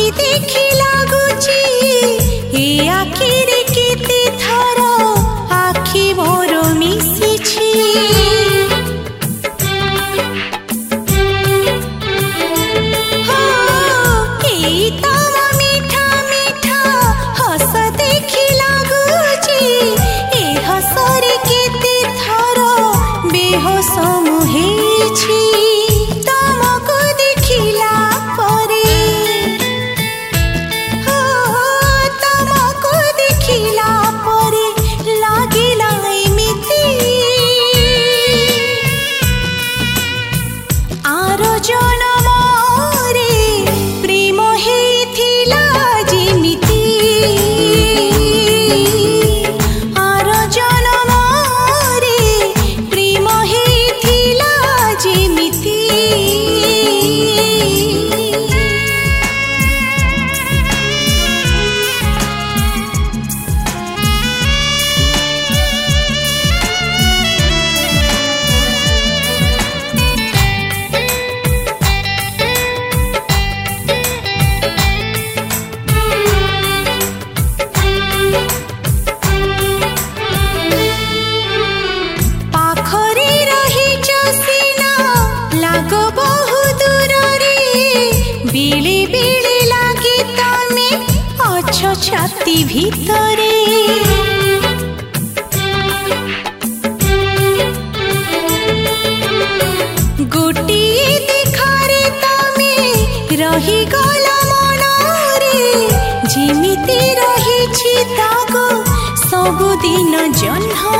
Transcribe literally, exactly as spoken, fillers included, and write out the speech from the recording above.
देखी लगुची ए आखिरे केते थर आखि मोर मिशिछि हो ए तम मीठा मीठा हस देखी लगुची ए हसरे केते थर बेहोश मुहेछि तमको देखिला परे हो तमको देखिला परे लागिला एमिति आरो जनमरे प्रेम हेथिला जिमिति आरो जनमरे प्रेम हेथिला जिमिति पाखरे रहिछ सिना लागो बहु दूररे बिले बिले लागे तमे अछ छाती भितरे गोटिए देखारे तमे रही गला मनरे जिमिति रहिछि ताको सबुदिन जन्ह